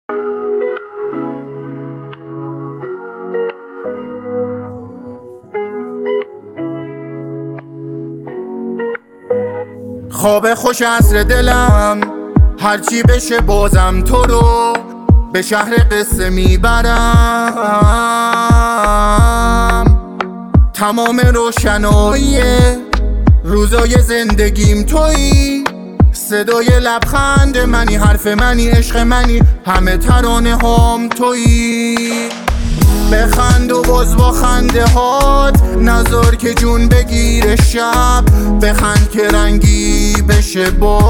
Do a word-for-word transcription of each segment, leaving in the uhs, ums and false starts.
خواب خوش عصر دلم، هرچی بشه بازم تو رو به شهر قصه میبرم. تمام روشنایی روزای زندگیم تویی، صدای لبخند منی، حرف منی، عشق منی، همه ترانه هام تویی. بخند و باز با خنده هات، نذار که جون بگیره شب، بخند که رنگی بشه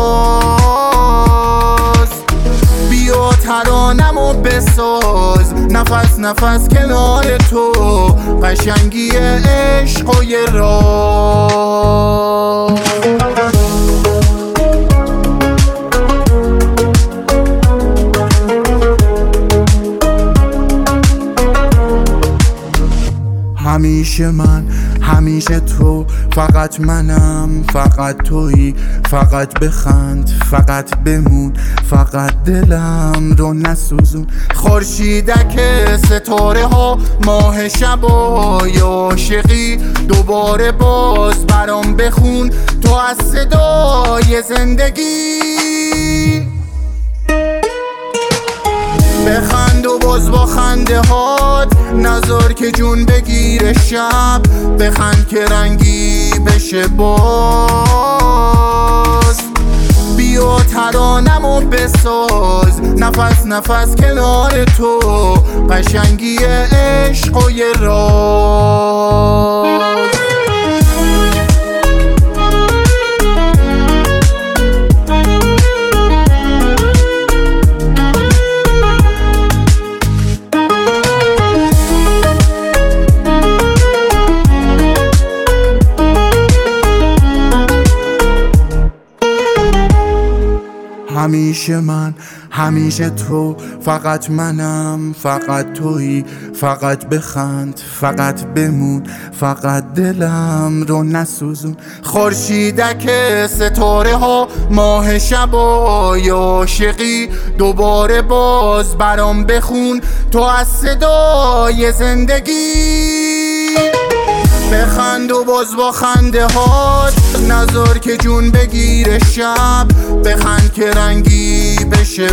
باز. بیا ترانمو بساز، نفس نفس کنار تو، قشنگی عشق و یه راز. همیشه من، همیشه تو، فقط منم، فقط تویی. فقط بخند، فقط بمون، فقط دلم رو نسوزون. خورشیدک ستاره ها، ماه شبای عاشقی، دوباره باز برام بخون تو از صدای زندگی. بخند و باز با خنده هات، نذار که جون بگیره شب، بخند که رنگی بشه باز. بیا ترانمو بساز، نفس نفس کنار تو، قشنگی عشق و یه راز. همیشه من، همیشه تو، فقط منم، فقط تویی. فقط بخند، فقط بمون، فقط دلم رو نسوزون. خورشیدک ستاره ها، ماه شبای عاشقی، دوباره باز برام بخون تو از صدای زندگی. بخند و باز با خنده هات، نذار که جون بگیره شب، بخند که رنگی بشه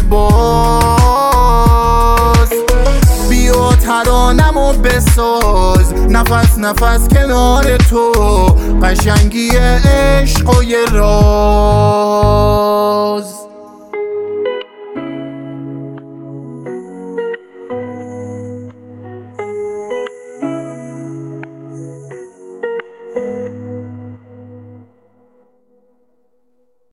باز. بیا ترانمو بساز، نفس نفس کنار تو، قشنگی عشق و یه راز.